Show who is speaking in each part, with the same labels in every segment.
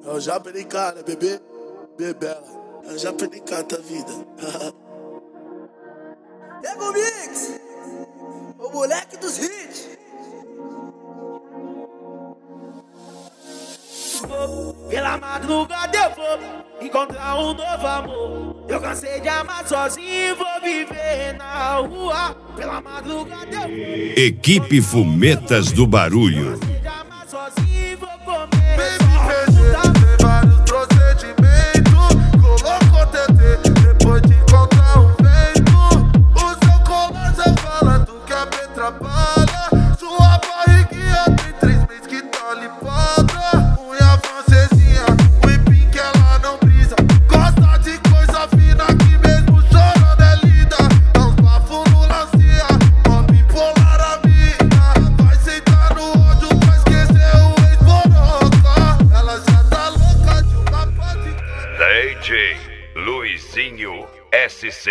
Speaker 1: É o Japa de cara, bebê. Bebela. É o Japa de canta a vida.
Speaker 2: Ego Mix, o moleque dos hits.
Speaker 3: Pela madrugada eu vou encontrar um novo amor. Eu cansei de amar sozinho, vou viver na rua. Pela madrugada eu vou.
Speaker 4: Equipe Fumetas do Barulho.
Speaker 3: Cansei de amar sozinho, vou comer.
Speaker 5: Tem vários procedimentos. Colocou TT depois de encontrar um vento. O seu colar já fala do que a B trabalha. Sua barriguinha tem 3 meses que tá limpada. Unha francesinha, whipping que ela não brisa. Gosta de coisa fina que mesmo chorando é linda. Dá uns bafos no lancia, uma bipolar a mina. Vai sentar no ódio pra esquecer o ex-boroca. Ela já tá louca de uma pode.
Speaker 4: DJ Luizinho SC.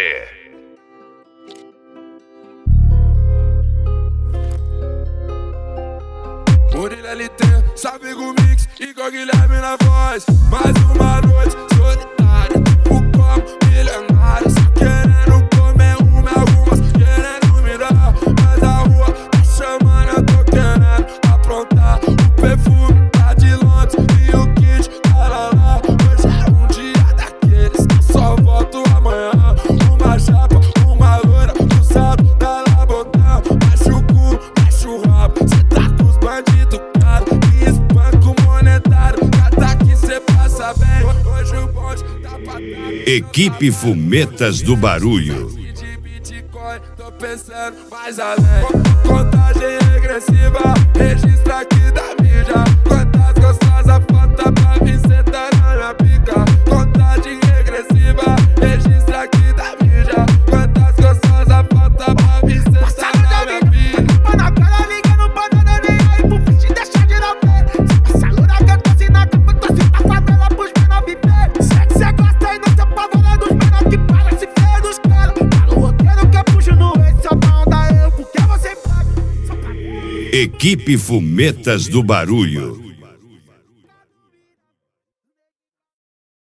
Speaker 5: Murilo LT, sabe o mix, Igor Guilherme na voz. Mais uma noite solitária, tipo como milionário. Só querendo comer algumas, querendo me dar. Mas a rua tá chamando, eu tô querendo aprontar. O perfume tá de Londres e o kit tá lá. Hoje é um dia daqueles que eu só volto amanhã. Uma chapa, uma loira, um salto da Labotão. Baixa o cu, baixa o rabo, cê tá com os bandidos caro. E espanco monetário, cada que cê passa bem. Hoje o bonde tá pra trás.
Speaker 4: Equipe Fumetas do Barulho.
Speaker 5: De Bitcoin, tô pensando mais além. Contagem regressiva, registra aqui da mídia. Quantas gostosas falta pra mim sentar na minha pica. Contagem regressiva, registra aqui da mídia. Quantas gostosas falta pra mim sentar na minha pica.
Speaker 3: Pá na cara, ligando pra nada, nem aí pro fit, deixa de não ver. Se passa loura que eu tô assim na capa, tô assim pra favela pros menor viver. Sei que cê gosta e não se apavora dos menor que parece feio dos caras. Fala o roteiro que eu puxo no meio, só pra onda eu, porque você paga.
Speaker 4: Equipe Fumetas do Barulho.